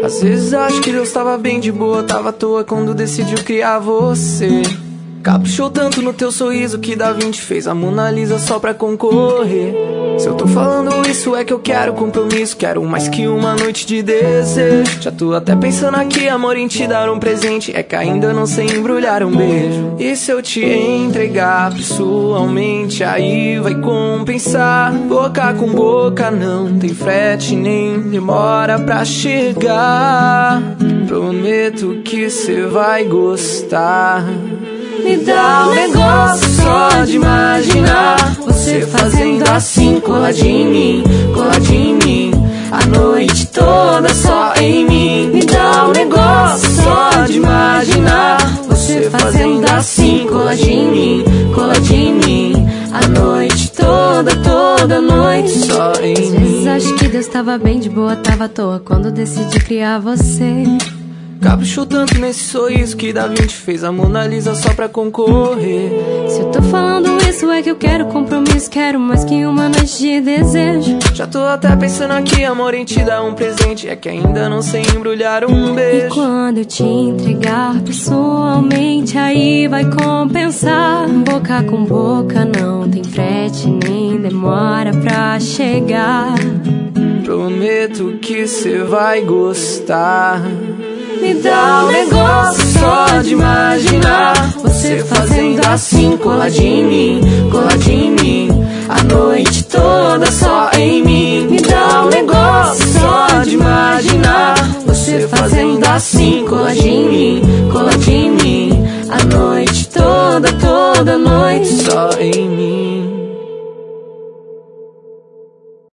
Às vezes acho que Deus tava bem de boa, tava à toa quando decidiu criar você. Caprichou tanto no teu sorriso que Da Vinci fez a Mona Lisa só pra concorrer. Se eu tô falando isso é que eu quero compromisso, quero mais que uma noite de desejo. Já tô até pensando aqui, amor, em te dar um presente, é que ainda não sei embrulhar um beijo. E se eu te entregar pessoalmente, aí vai compensar. Boca com boca não tem frete nem demora pra chegar. Prometo que cê vai gostar. Me dá um negócio só de imaginar você fazendo assim, coladinho em mim, coladinho em mim, a noite toda só em mim. Me dá um negócio só de imaginar você fazendo assim, coladinho em mim, coladinho em mim, a noite toda, toda noite só em mim. Às vezes acho que Deus tava bem de boa, tava à toa quando decidi criar você. Caprichou tanto nesse sorriso que Da Vinci fez a Mona Lisa só pra concorrer. Se eu tô falando isso é que eu quero compromisso, quero mais que uma noite de desejo. Já tô até pensando aqui, amor, em te dar um presente, é que ainda não sei embrulhar um beijo. E quando eu te entregar pessoalmente, aí vai compensar. Boca com boca não tem frete nem demora pra chegar. Prometo que cê vai gostar. Me dá um negócio só de imaginar você fazendo assim, coladinho em mim, coladinho em mim, a noite toda só em mim. Me dá um negócio só de imaginar você fazendo assim, coladinho em mim,